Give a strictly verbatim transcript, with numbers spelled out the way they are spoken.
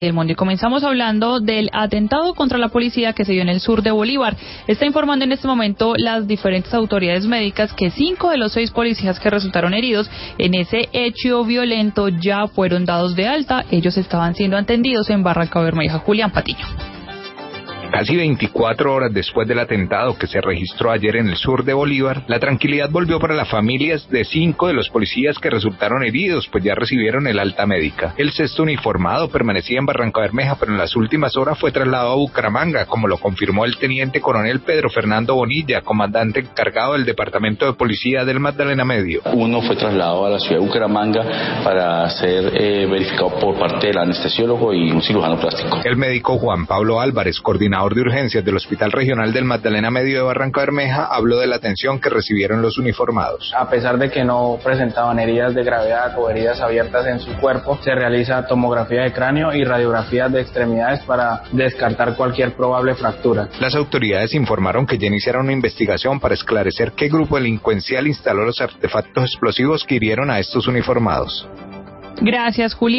del mundo. Y comenzamos hablando del atentado contra la policía que se dio en el sur de Bolívar. Está informando en este momento las diferentes autoridades médicas que cinco de los seis policías que resultaron heridos en ese hecho violento ya fueron dados de alta. Ellos estaban siendo atendidos en Barrancabermeja. Julián Patiño. Casi veinticuatro horas después del atentado que se registró ayer en el sur de Bolívar, la tranquilidad volvió para las familias de cinco de los policías que resultaron heridos, pues ya recibieron el alta médica. El sexto uniformado permanecía en Barrancabermeja, pero en las últimas horas fue trasladado a Bucaramanga, como lo confirmó el teniente coronel Pedro Fernando Bonilla, comandante encargado del Departamento de Policía del Magdalena Medio. Uno fue trasladado a la ciudad de Bucaramanga para ser eh, verificado por parte del anestesiólogo y un cirujano plástico. El médico Juan Pablo Álvarez, coordinador de urgencias del Hospital Regional del Magdalena Medio de Barrancabermeja, habló de la atención que recibieron los uniformados. A pesar de que no presentaban heridas de gravedad o heridas abiertas en su cuerpo, se realiza tomografía de cráneo y radiografías de extremidades para descartar cualquier probable fractura. Las autoridades informaron que ya iniciaron una investigación para esclarecer qué grupo delincuencial instaló los artefactos explosivos que hirieron a estos uniformados. Gracias, Julián.